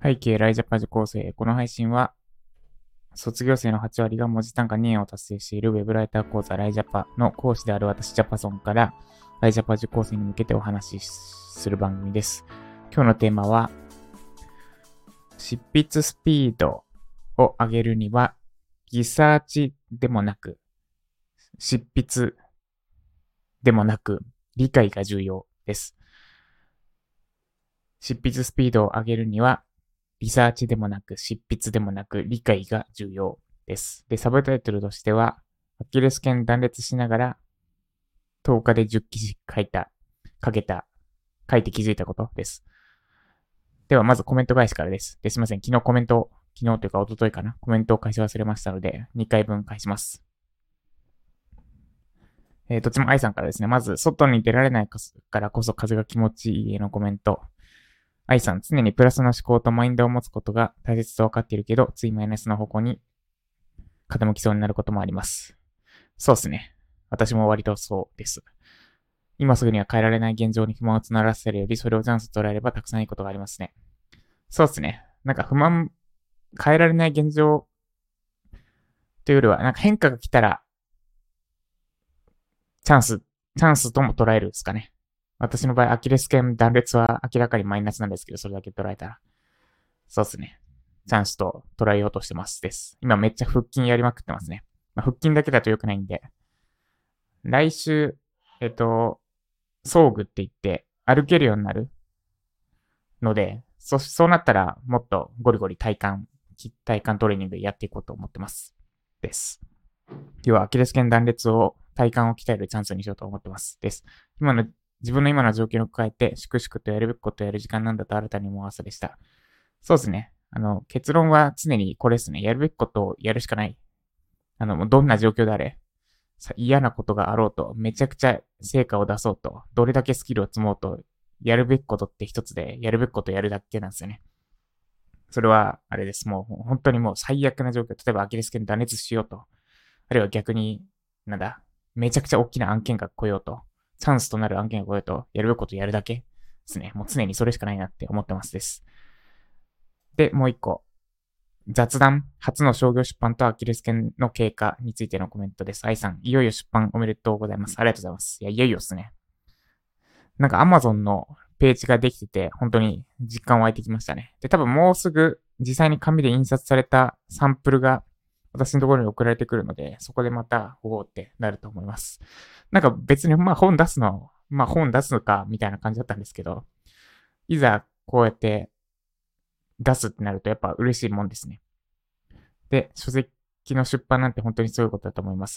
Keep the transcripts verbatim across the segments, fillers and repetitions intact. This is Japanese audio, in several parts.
背景ライジャパ受講生。この配信は、卒業生のはち割が文字単価にえんを達成しているウェブライター講座ライジャパの講師である私ジャパソンからライジャパ受講生に向けてお話しする番組です。今日のテーマは、執筆スピードを上げるには、リサーチでもなく、執筆でもなく、理解が重要です。執筆スピードを上げるには、リサーチでもなく、執筆でもなく、理解が重要です。で、サブタイトルとしては、アキレス腱断裂しながら、とおかでじゅっ記事書いた、書けた、書いて気づいたことです。では、まずコメント返しからです。で、すみません。昨日コメント、昨日というか一昨日かな、コメントを返し忘れましたので、にかいぶん返します。えー、どっちも愛さんからですね。まず、外に出られないからこそ風が気持ちいいへのコメント。愛さん、常にプラスの思考とマインドを持つことが大切と分かっているけど、ついマイナスの方向に傾きそうになることもあります。そうですね。私も割とそうです。今すぐには変えられない現状に不満を募らせるより、それをチャンスと捉えればたくさんいいことがありますね。そうですね。なんか不満、変えられない現状というよりは、なんか変化が来たら、チャンス、チャンスとも捉えるですかね。私の場合、アキレス腱断裂は明らかにマイナスなんですけど、それだけ捉えたら。そうですね。チャンスと捉えようとしてますです。今めっちゃ腹筋やりまくってますね。まあ、腹筋だけだと良くないんで。来週、えっと、装具って言って歩けるようになるので、そ、そうなったらもっとゴリゴリ体幹、体幹トレーニングやっていこうと思ってます。です。要はアキレス腱断裂を体幹を鍛えるチャンスにしようと思ってます。です。今の、自分の今の状況を加えて、粛々とやるべきことをやる時間なんだと新たに思わせでした。そうですね。あの、結論は常にこれですね。やるべきことをやるしかない。あの、どんな状況であれ、嫌なことがあろうと、めちゃくちゃ成果を出そうと、どれだけスキルを積もうと、やるべきことって一つで、やるべきことをやるだけなんですよね。それは、あれです。もう、本当にもう最悪な状況。例えば、アキレス腱断裂しようと。あるいは逆に、なんだ、めちゃくちゃ大きな案件が来ようと。チャンスとなる案件が来ようと、やるべきことをやるだけですね。もう常にそれしかないなって思ってますです。で、もう一個。雑談、初の商業出版とアキレス腱の経過についてのコメントです。愛さん、いよいよ出版おめでとうございます。ありがとうございます。いや、いよいよですね。なんか Amazon のページができてて、本当に実感湧いてきましたね。で、多分もうすぐ実際に紙で印刷されたサンプルが私のところに送られてくるので、そこでまた、おおってなると思います。なんか別にまあ本出すの、まあ本出すのか、みたいな感じだったんですけど、いざこうやって出すってなるとやっぱ嬉しいもんですね。で、書籍の出版なんて本当にそういうことだと思います。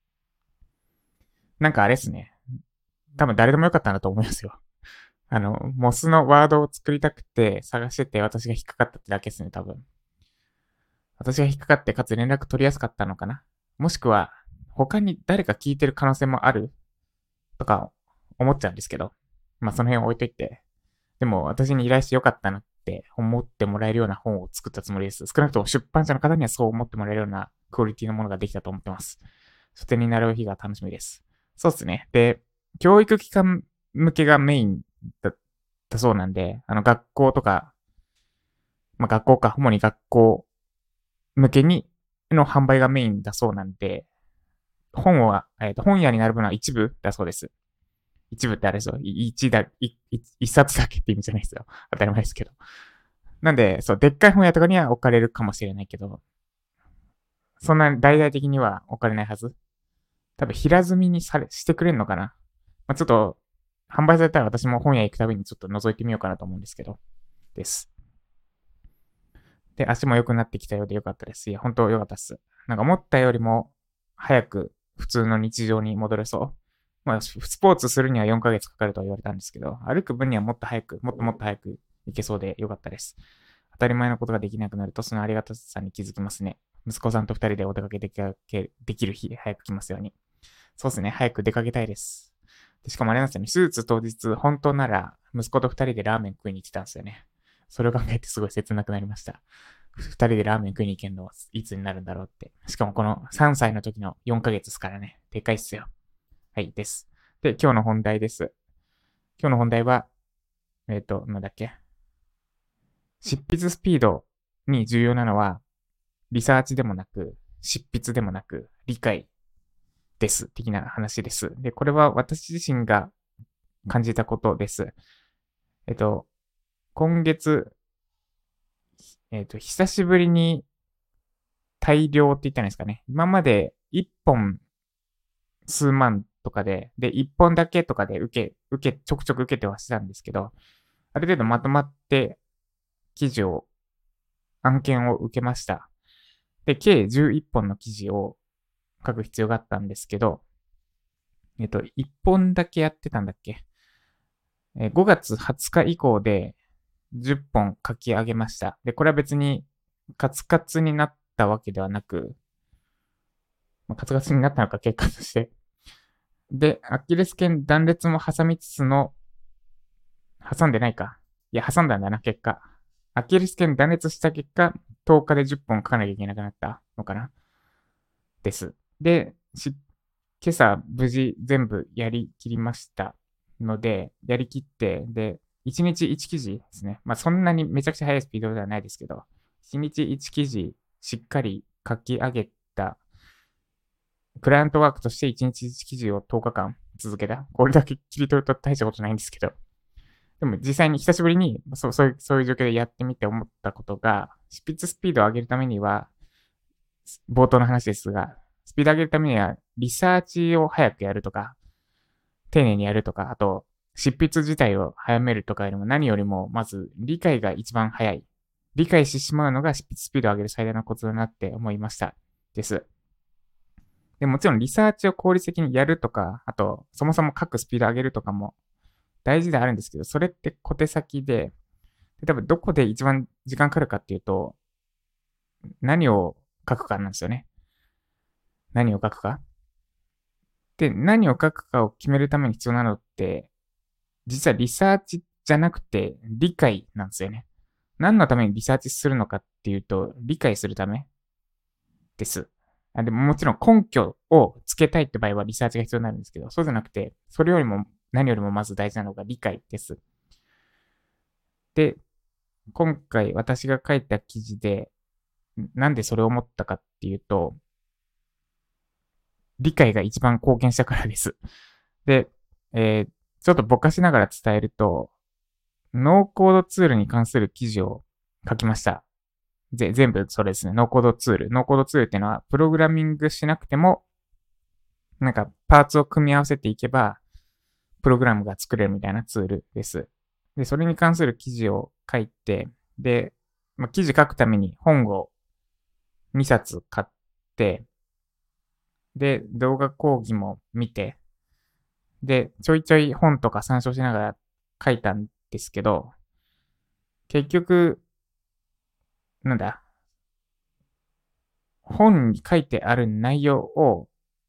なんかあれですね。多分誰でもよかったなと思いますよ。あの、モスのワードを作りたくて探してて私が引っかかったってだけですね、多分。私が引っかかってかつ連絡取りやすかったのかな。もしくは、他に誰か聞いてる可能性もあるとか思っちゃうんですけど。まあその辺置いといて。でも私に依頼してよかったなって思ってもらえるような本を作ったつもりです。少なくとも出版社の方にはそう思ってもらえるようなクオリティのものができたと思ってます。書店になる日が楽しみです。そうですね。で、教育機関向けがメインだったそうなんで、あの学校とか、まあ学校か、主に学校向けにの販売がメインだそうなんで、本は、えっ、と、本屋になる分は一部だそうです。一部ってあれですよ。一だ、一冊だけって意味じゃないですよ。当たり前ですけど。なんで、そう、でっかい本屋とかには置かれるかもしれないけど、そんな大々的には置かれないはず。多分平積みにされ、してくれるのかな。まあ、ちょっと、販売されたら私も本屋行くたびにちょっと覗いてみようかなと思うんですけど。です。で、足も良くなってきたようで良かったです。いや、本当良かったっす。なんか思ったよりも、早く普通の日常に戻れそう。まあ、スポーツするにはよんかげつかかるとは言われたんですけど、歩く分にはもっと早く、もっともっと早く行けそうで良かったです。当たり前のことができなくなると、そのありがたさに気づきますね。息子さんと二人でお出かけできできる日、早く来ますように。そうですね、早く出かけたいです。でしかもあれなんですよね、手術当日、本当なら、息子と二人でラーメン食いに行ってたんですよね。それを考えてすごい切なくなりました。二人でラーメン食いに行けるのはいつになるんだろうって。しかもこのさんさいの時のよんかげつですからね。でかいっすよ。はい、です。で、今日の本題です。今日の本題は、えっ、ー、と、なんだっけ。 執筆スピードに重要なのは、リサーチでもなく、執筆でもなく、理解です。的な話です。で、これは私自身が感じたことです。えっと、今月、えっと、久しぶりに大量って言ったんですかね。今まで一本数万とかで、で、一本だけとかで受け、受け、ちょくちょく受けてはしたんですけど、ある程度まとまって記事を、案件を受けました。で、計じゅういっぽんの記事を書く必要があったんですけど、えっと、いっぽんだけやってたんだっけ。えごがつはつか以降でじゅっぽん書き上げました。で、これは別にカツカツになったわけではなく、まあ、カツカツになったのか結果として。で、アキレス腱断裂も挟みつつの、挟んでないか。いや、挟んだんだな、結果。アキレス腱断裂した結果、とおかでじゅっぽん書かなきゃいけなくなったのかなです。で、し今朝無事全部やりきりましたので、やりきって、で、いちにちいち記事ですね。まあそんなにめちゃくちゃ速いスピードではないですけど、いちにちいち記事しっかり書き上げた、クライアントワークとしていちにちいち記事をとおかかん続けた。これだけ切り取ると大したことないんですけど。でも実際に久しぶりにそうそういうそういう状況でやってみて思ったことが、執筆スピードを上げるためには、冒頭の話ですが、スピード上げるためには、リサーチを早くやるとか、丁寧にやるとか、あと、執筆自体を早めるとかよりも何よりも、まず理解が一番早い。理解してしまうのが執筆スピードを上げる最大のコツだなって思いました。です。でもちろんリサーチを効率的にやるとか、あと、そもそも書くスピードを上げるとかも大事であるんですけど、それって小手先で、例えばどこで一番時間かかるかっていうと、何を書くかなんですよね。何を書くか。で、何を書くかを決めるために必要なのって、実はリサーチじゃなくて理解なんですよね。何のためにリサーチするのかっていうと、理解するためです。あでももちろん根拠をつけたいって場合はリサーチが必要になるんですけど、そうじゃなくて、それよりも何よりもまず大事なのが理解です。で、今回私が書いた記事で、なんでそれを思ったかっていうと、理解が一番貢献したからです。で、えー、ちょっとぼかしながら伝えると、ノーコードツールに関する記事を書きました。ぜ全部それですね。ノーコードツール。ノーコードツールっていうのは、プログラミングしなくても、なんかパーツを組み合わせていけば、プログラムが作れるみたいなツールです。で、それに関する記事を書いて、で、まあ、記事書くために本をにさつ買って、で、動画講義も見て、で、ちょいちょい本とか参照しながら書いたんですけど、結局、なんだ、本に書いてある内容を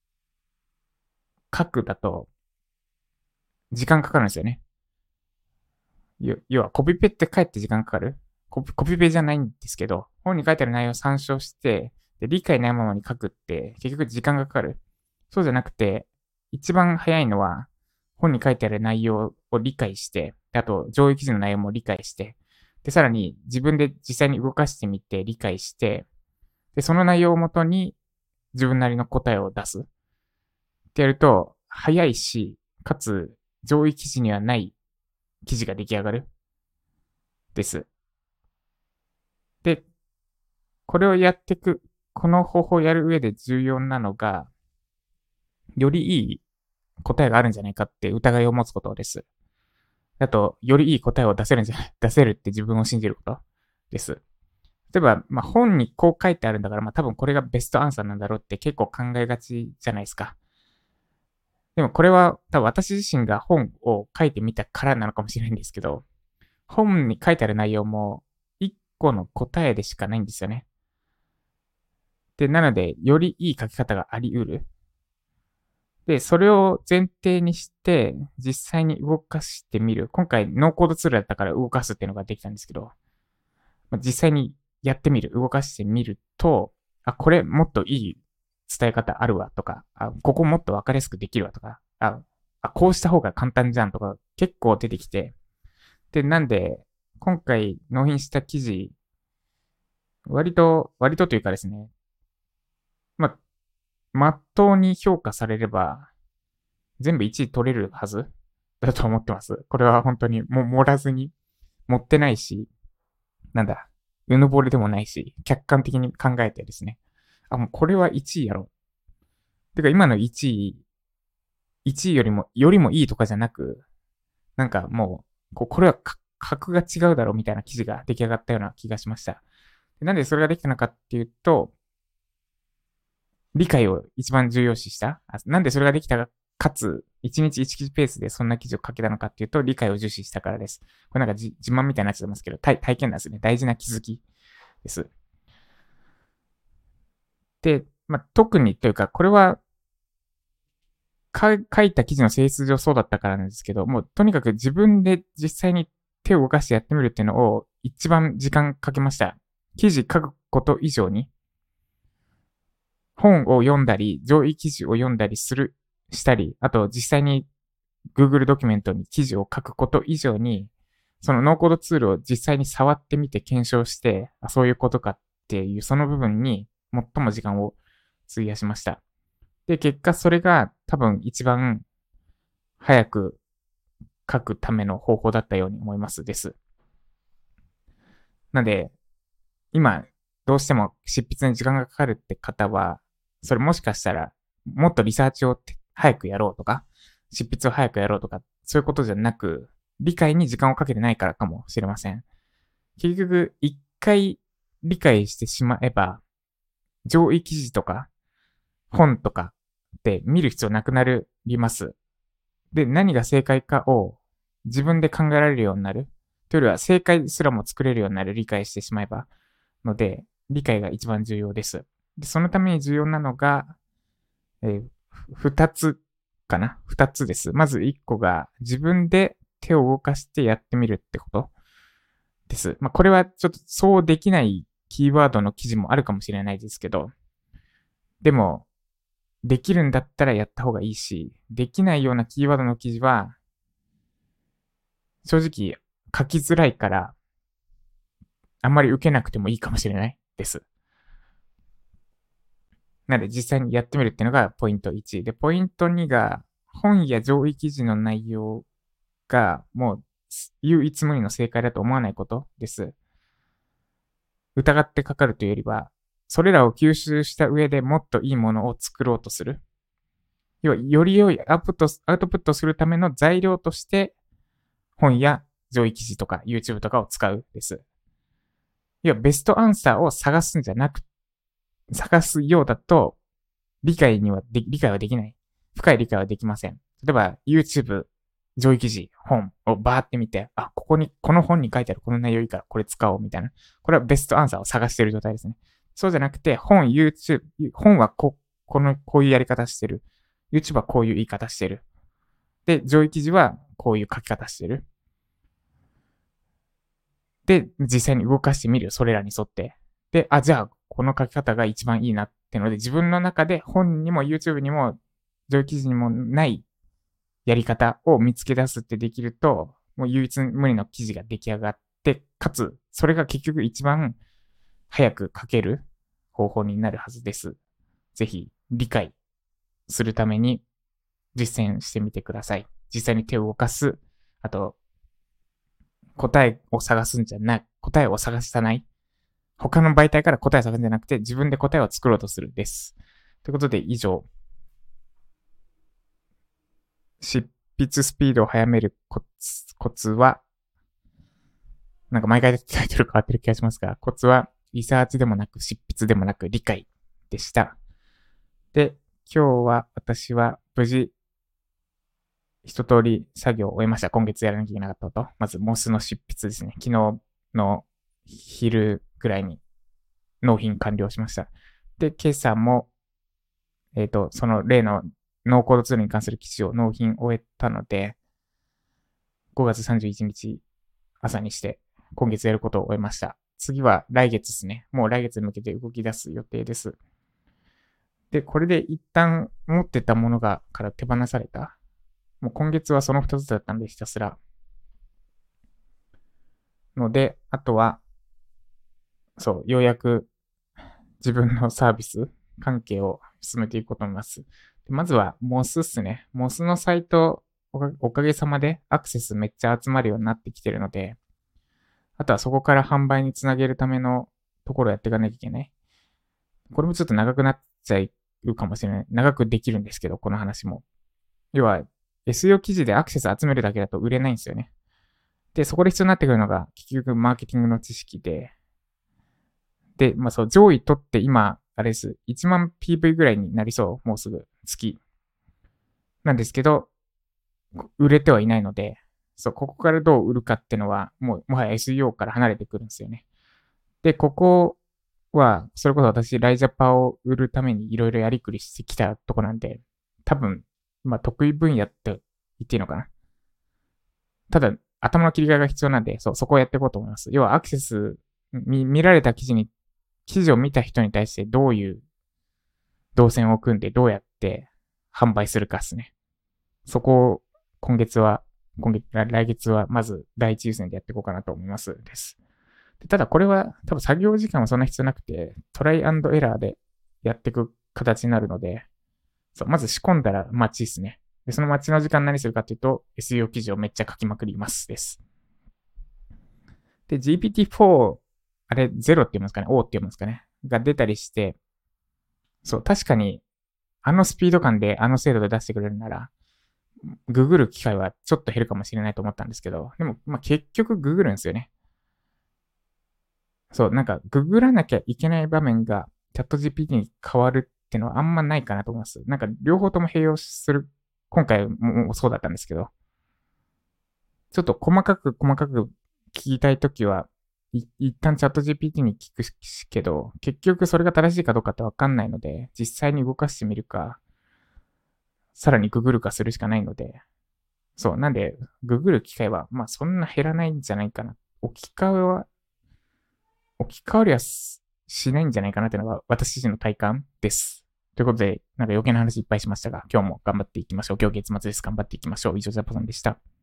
書くだと時間かかるんですよね。要はコピペって書いて時間かかるコピコピペじゃないんですけど、本に書いてある内容を参照して、で理解ないままに書くって結局時間がかかる。そうじゃなくて、一番早いのは本に書いてある内容を理解して、あと上位記事の内容も理解して、で、さらに自分で実際に動かしてみて理解して、で、その内容をもとに自分なりの答えを出す。ってやると、早いし、かつ上位記事にはない記事が出来上がる。です。で、これをやっていく、この方法をやる上で重要なのが、よりいい答えがあるんじゃないかって疑いを持つことです。あと、よりいい答えを出せるんじゃない、出せるって自分を信じることです。例えば、まあ、本にこう書いてあるんだから、まあ、多分これがベストアンサーなんだろうって結構考えがちじゃないですか。でもこれは多分私自身が本を書いてみたからなのかもしれないんですけど、本に書いてある内容も一個の答えでしかないんですよね。で、なので、よりいい書き方があり得る。で、それを前提にして、実際に動かしてみる。今回、ノーコードツールだったから動かすっていうのができたんですけど、実際にやってみる、動かしてみると、あ、これもっといい伝え方あるわとか、あ、ここもっとわかりやすくできるわとか、あ、あこうした方が簡単じゃんとか結構出てきて、で、なんで今回納品した記事、割と、割とというかですね、まあ、まっとうに評価されれば、全部いちい取れるはずだと思ってます。これは本当にもう盛らずに、持ってないし、なんだ、うぬぼれでもないし、客観的に考えてですね。あ、もうこれはいちいやろ。てか今のいちい、いちいよりも、よりもいいとかじゃなく、なんかもう、ここれは格が違うだろうみたいな記事が出来上がったような気がしました。なんでそれができたのかっていうと、理解を一番重要視した。なんでそれができたか、かつ、いちにちいち記事ペースでそんな記事を書けたのかっていうと、理解を重視したからです。これなんか自慢みたいになっちゃってますけど、体体験なんですね。大事な気づきです。で、まあ、特にというか、これは、書いた記事の性質上そうだったからなんですけど、もうとにかく自分で実際に手を動かしてやってみるっていうのを一番時間かけました。記事書くこと以上に、本を読んだり、上位記事を読んだりする、したり、あと実際に Google ドキュメントに記事を書くこと以上に、そのノーコードツールを実際に触ってみて検証して、あ、そういうことかっていうその部分に最も時間を費やしました。で、結果それが多分一番早く書くための方法だったように思いますです。なんで、今、どうしても執筆に時間がかかるって方は、それもしかしたら、もっとリサーチを早くやろうとか、執筆を早くやろうとか、そういうことじゃなく、理解に時間をかけてないからかもしれません。結局、一回理解してしまえば、上位記事とか、本とかって見る必要なくなります。で、何が正解かを自分で考えられるようになる。というよりは正解すらも作れるようになる、理解してしまえば。ので、理解が一番重要です。で、そのために重要なのが、えー、二つかな二つです。まず一個が自分で手を動かしてやってみるってことです。まあ、これはちょっとそうできないキーワードの記事もあるかもしれないですけど、でも、できるんだったらやった方がいいし、できないようなキーワードの記事は、正直書きづらいから、あんまり受けなくてもいいかもしれないです。なので実際にやってみるっていうのがポイントいち。で、ポイントにが、本や上位記事の内容がもう唯一無二の正解だと思わないことです。疑ってかかるというよりは、それらを吸収した上でもっといいものを作ろうとする。要は、より良いアウトプット、アウトプットするための材料として、本や上位記事とか YouTube とかを使うです。要は、ベストアンサーを探すんじゃなく、探すようだと、理解にはで、理解はできない。深い理解はできません。例えば、YouTube、上位記事、本をバーって見て、あ、ここに、この本に書いてあるこの内容いいからこれ使おうみたいな。これはベストアンサーを探している状態ですね。そうじゃなくて、本、YouTube、本はこ、この、こういうやり方してる。YouTube はこういう言い方してる。で、上位記事はこういう書き方してる。で、実際に動かしてみるよ。それらに沿って。で、あ、じゃあ、この書き方が一番いいなってので、自分の中で本にも YouTube にも上位記事にもないやり方を見つけ出すってできると、もう唯一無二の記事が出来上がって、かつ、それが結局一番早く書ける方法になるはずです。ぜひ、理解するために実践してみてください。実際に手を動かす。あと、答えを探すんじゃない。答えを探さない。他の媒体から答えを探すんじゃなくて、自分で答えを作ろうとするです。ということで、以上。執筆スピードを速めるコツ、コツは、なんか毎回タイトル変わってる気がしますが、コツはリサーチでもなく執筆でもなく理解でした。で、今日は私は無事、一通り作業を終えました。今月やらなきゃいけなかったこと。まず、モスの執筆ですね。昨日の昼ぐらいに納品完了しました。で、今朝も、えっと、その例のノーコードツールに関する記事を納品終えたので、ごがつさんじゅういちにち朝にして、今月やることを終えました。次は来月ですね。もう来月に向けて動き出す予定です。で、これで一旦持ってたものがから手放された。もう今月はそのふたつだったのでひたすら。 ので、あとは、そう、ようやく自分のサービス関係を進めていこうと思います。でまずは、モスっすね。モスのサイト、おかおかげさまでアクセスめっちゃ集まるようになってきてるので、あとはそこから販売につなげるためのところをやっていかなきゃいけない。これもちょっと長くなっちゃうかもしれない。長くできるんですけど、この話も。要は、エスイーオー 記事でアクセス集めるだけだと売れないんですよね。で、そこで必要になってくるのが、結局マーケティングの知識で、で、まあそう、上位取って今、あれです。いちまん ピーブイ ぐらいになりそう。もうすぐ。月。なんですけど、売れてはいないので、そう、ここからどう売るかっていうのは、もう、もはや エスイーオー から離れてくるんですよね。で、ここは、それこそ私、ライジャパを売るためにいろいろやりくりしてきたとこなんで、多分、まあ、得意分野って言っていいのかな。ただ、頭の切り替えが必要なんで、そう、そこをやっていこうと思います。要は、アクセス、見、見られた記事に、記事を見た人に対してどういう動線を組んで、どうやって販売するかですね。そこを、今月は、今月、来月は、まず第一優先でやっていこうかなと思います。です。ただこれは多分作業時間はそんな必要なくて、トライアンドエラーでやっていく形になるので、そうまず仕込んだら待ちですね。で、その待ちの時間何するかというと、エスイーオー 記事をめっちゃ書きまくりますです。で、ジーピーティーフォー、あれ、ゼロって言うんですかね、O って言うんですかね、が出たりして、そう、確かに、あのスピード感であの精度で出してくれるなら、ググる機会はちょっと減るかもしれないと思ったんですけど、でも、まあ、結局ググるんですよね。そう、なんか、ググらなきゃいけない場面がチャット ジーピーティー に変わるっていうのはあんまないかなと思います。なんか、両方とも併用する、今回もそうだったんですけど、ちょっと細かく細かく聞きたいときは、一旦チャット ジーピーティー に聞くけど、結局それが正しいかどうかってわかんないので、実際に動かしてみるか、さらにググるかするしかないので、そう、なんで、ググる機会は、まあそんな減らないんじゃないかな。置き換えは置き換わりはしないんじゃないかなっていうのが私自身の体感です。ということで、なんか余計な話いっぱいしましたが、今日も頑張っていきましょう。今日月末です。頑張っていきましょう。以上、ジャパさんでした。